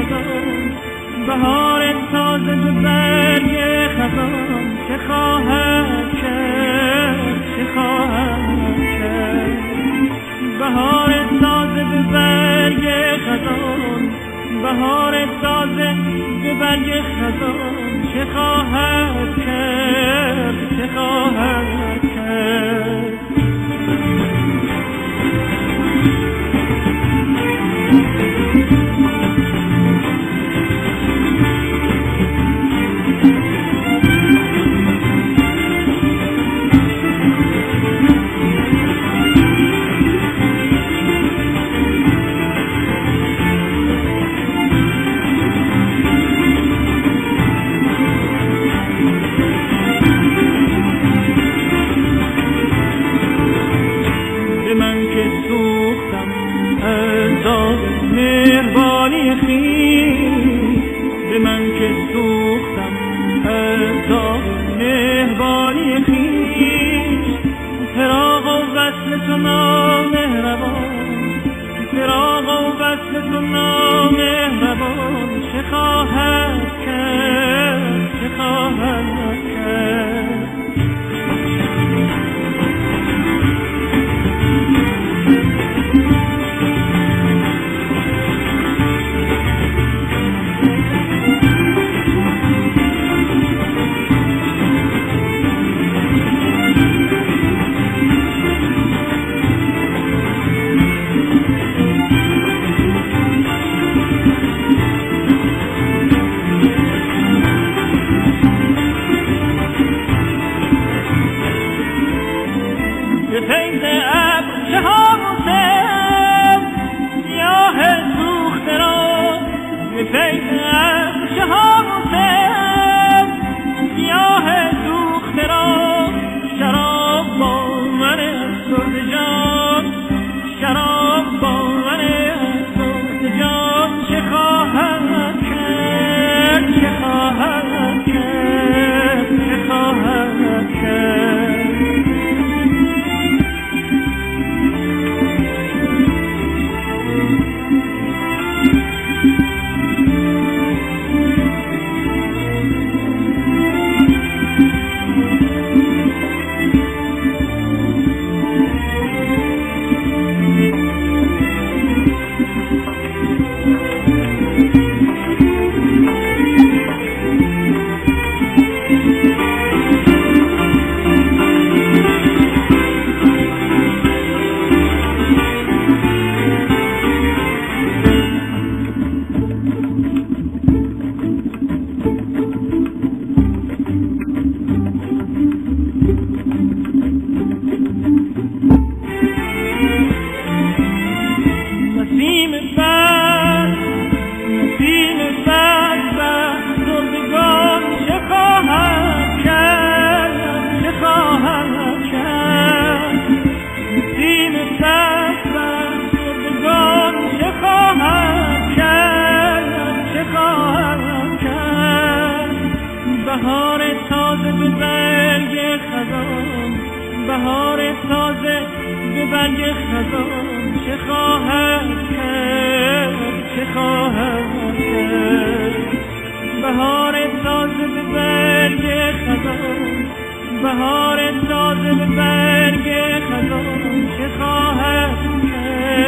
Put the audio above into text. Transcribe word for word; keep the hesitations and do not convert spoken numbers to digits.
خزان، بهار تازه به برگ خزان، چه خواهد کرد چه خواهد کرد. بهار تازه به برگ خزان، بهار تازه به برگ خزان، چه خواهد کرد چه خواهد کرد. مهربانی خویش، به من که سوختم از داغ مهربانی خویش، فراق و وصل تو نامهربان، فراق و وصل تو نامهربان، چه خواهد کرد چه خواهد کرد. بهار تازه به برگ خزان، بهار تازه به برگ خزان، چه خواهد کرد چه خواهد کرد. بهار تازه به برگ خزان، بهار تازه به برگ خزان، چه خواهد کرد